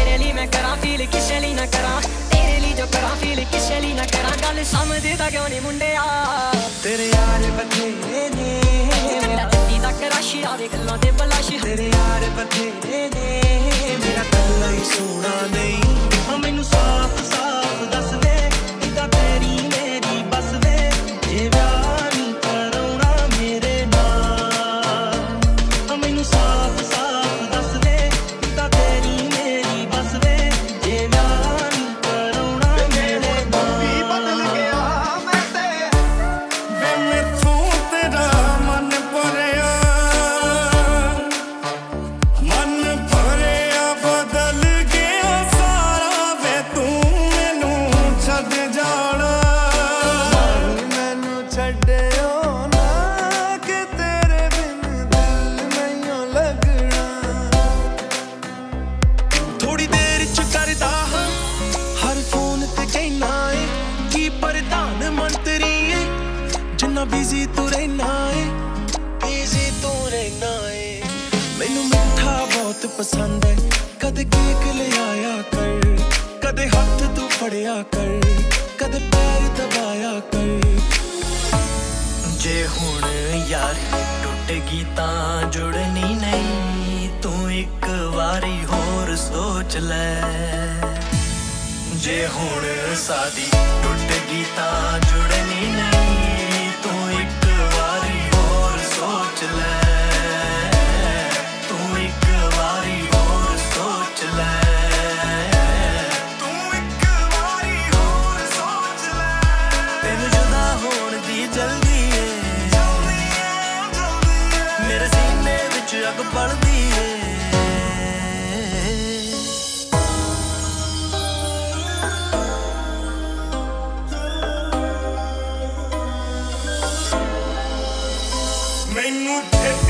तेरे लिए मैं करा फील किसे लिए ना करा, तेरे लिए जो करा फील किसे लिए ना करा, गल समझदा क्यों नहीं मुंडिया। तेरे यार बथेरे ने मेरा गड्डी दा क्रश आवे गल्लां दे बलाश, तेरे यार बथेरे ने मेरा कल्ला ही सोना नहीं। मैनू साफ साफ दस दे किदा तेरी मेरी बस दे, जे व्याह नहीं कराउणा मेरे नाल। मैनू साफ साफ दस दे किदा तेरी मेरी बस दे, जे व्याह नहीं कराउणा मेरे नाल। भी बदल गया मैं ते वे मैथों तेरा मन भरिया, मन भरिया बदल गया सारा वे तू मैनू छड्ड जाना। मैनू छड्डियो ना कि तेरे बिन दिल नहीं लगना। थोड़ी देर च करदा हां हर फोन ते कहना है कि प्रधान मंत्री है, जिन्ना बिजी तू रहना है, बिजी तू रहना है। मैनू मिठा बहुत पसंद है, कदे केक ले आया कर, कदे हाथ तू फड़िया कर, कदे पैर दबाया कर। जे हुण यारी टुटगी तां जुड़नी नहीं, तू एक वारी होर सोच ले। जे हुण साडी टुटगी तां जुड़नी नहीं, तू एक वारी होर सोच ले, तू एक वारी होर सोच ले, तू एक वारी होर सोच ले। तैनू जुदा होण दी जल्दी है, मेरे सीने विच अग बलदी है। मैनू